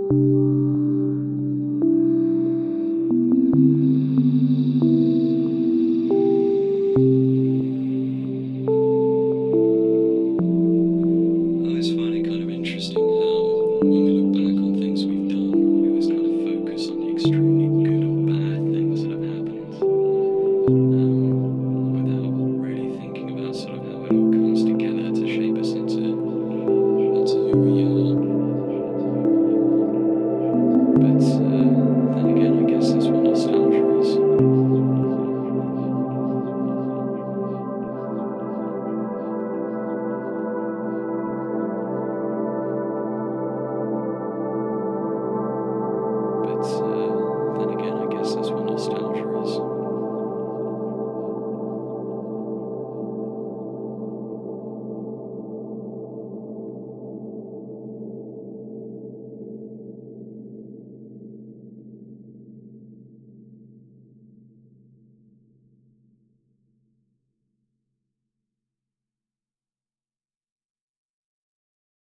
Always find it kind of interesting how, when we look back on things we've done, we always kind of focus on the extremely good or bad things that have happened, without really thinking about sort of how it all comes together to shape us into who we are. But then again, I guess that's what nostalgia is. But then again, I guess that's what nostalgia is.